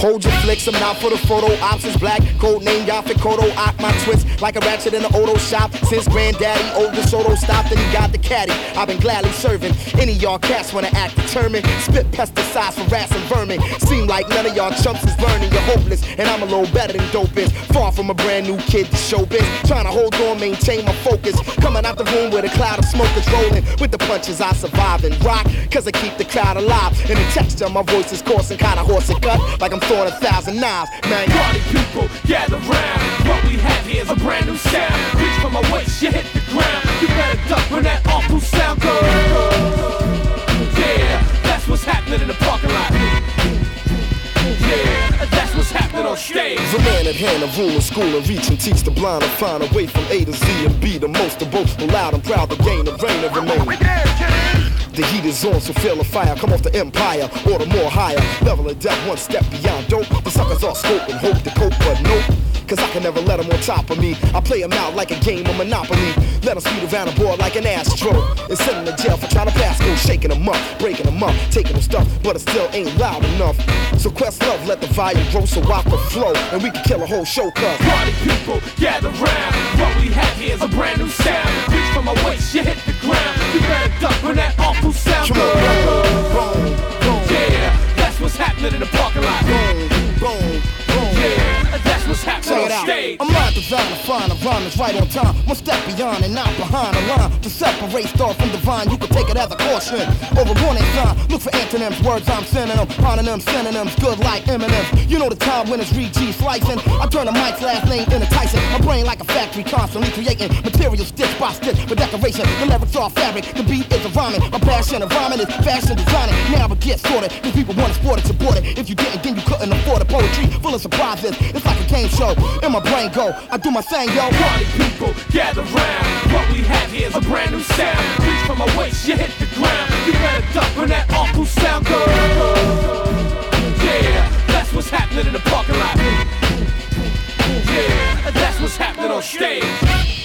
Hold your flicks, I'm not for the photo ops. It's black, code name Yaphet Kodo. Ock my twist like a ratchet in the Odo shop. Since granddaddy old the Soto stopped and he got the caddy, I've been gladly serving any y'all cats wanna act determined. Spit pesticides for rats and vermin. Seem like none of y'all chumps is learning. You're hopeless, and I'm a little better than dope is. Far from a brand new kid to showbiz. Trying to hold on, maintain my focus. Coming out the room with a cloud of smoke is rolling. With the punches I survive and rock, cause I keep the crowd alive. And the texture of my voice is coarse and kinda hoarse and cut, like I'm throwing 1,000 knives. Man, party people, gather round. What we have here is a brand new sound. Reach for my waist, you hit the ground. You better duck when that awful sound goes. Yeah, that's what's happening in the parking lot. Yeah, that's what's happening on stage. The man at hand, a rule in school and reach and teach the blind and find a way from A to Z and be the most of both. Loud and proud to gain the reign and remain. The heat is on, so feel the fire. Come off the empire, order more higher. Level of death, one step beyond dope. The suckers all scope and hope to cope, but nope. Cause I can never let them on top of me. I play them out like a game of Monopoly. Let them speed around the board like an Astro. And send them to jail for trying to pass go. Shaking them up, breaking them up, taking them stuff, but it still ain't loud enough. So Questlove, let the volume grow so I can flow. And we can kill a whole show, cuz party people, gather round. What we have here is a brand new sound. Reach for my waist, you hit the ground. You better duck when that awful sound goes. Yeah, that's what's happening in the parking lot. Yeah, that's what's happening on stage. I'm not designed to find a rhyme that's right on time. One step beyond and not behind the line. To separate star from divine, you can take it as a caution or a warning sign. Look for antonyms, words I'm sending them. Hononyms, synonyms, good like M&M's. You know the time when it's read G slicing. I turn the mic's last name into Tyson. My brain like a factory, constantly creating material stitch by stitch for decoration. The lyrics are fabric, the beat is a rhyming. My passion of rhyming is fashion designing. Now it gets sorted, cause people want to sport it, support it. If you didn't, then you couldn't afford it. Poetry full of surprises. It's like a game show. In my brain go, I do my thing, yo. Party people, gather round. What we have here is a brand new sound. Reach for my waist, you hit the ground. You better duck when that awful sound goes. Yeah, that's what's happening in the parking lot. Yeah, that's what's happening on stage.